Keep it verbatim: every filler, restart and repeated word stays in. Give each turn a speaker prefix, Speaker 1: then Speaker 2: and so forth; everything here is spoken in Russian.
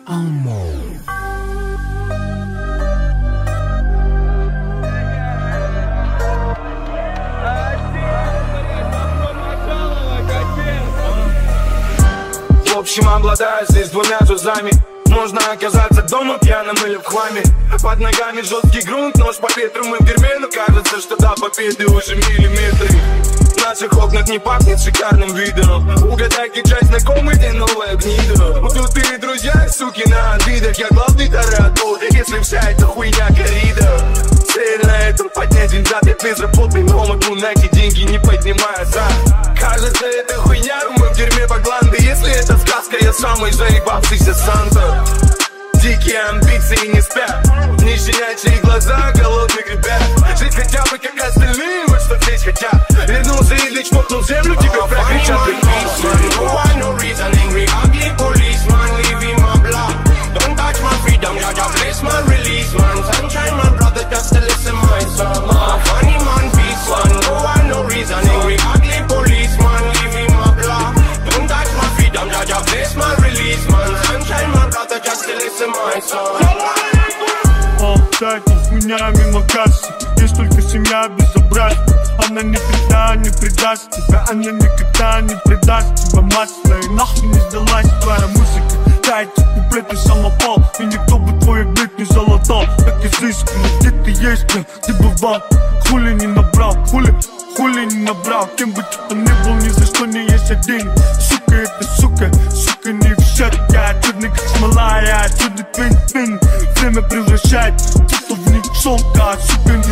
Speaker 1: В общем, обладаю здесь двумя тузами. Можно оказаться дома пьяным или в хламе. Под ногами жесткий грунт, нож по ветру, мы в дерьме. Но кажется, что до победы уже миллиметры. В наших окнах не пахнет шикарным видом. Угадайте, часть знакомый, где новая гнида. Тут и друзья, суки, на обидах. Я главный таратор, если вся эта хуйня коррида. Цель на этом поднять деньжат. Я безработный, но могу найти деньги, не поднимая зад. Кажется, это хуйня, мы в дерьме Багланды. Если это сказка, я самый заебавшийся Санта. Дикие амбиции не спят, не щенячьи глаза голодных ребят. Жить хотя бы как остальные, вот что здесь хотят. Вернулся и лишь чмокнул землю, тебе прокричат.
Speaker 2: О, дайте с меня мимо кассы. Есть только семья безобразна. Она никогда не предаст тебя. Она никогда не предаст тебя. Масло и нахуй не сдалась твоя музыка. Дайте куплеты самопал, и никто бы твой бит не залатал. Так изысканно, где ты есть, блин, ты бывал. Хули не набрал, хули, хули не набрал. Кем бы ты ни был, ни за что не есть один. Сука, это сука, сука не в счет. Я чудный как смола, я чудный твин-твин. Время превращает что-то в ничонка. Сука, не